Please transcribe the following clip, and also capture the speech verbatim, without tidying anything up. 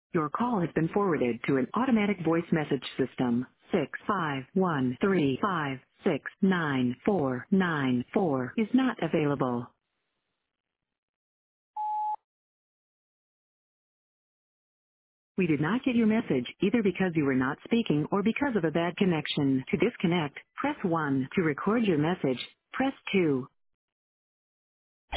Your call has been forwarded to an automatic voice message system. Six five one three five six nine four nine four is not available. We did not get your message either because you were not speaking or because of a bad connection. To disconnect, press one. To record your message, press two.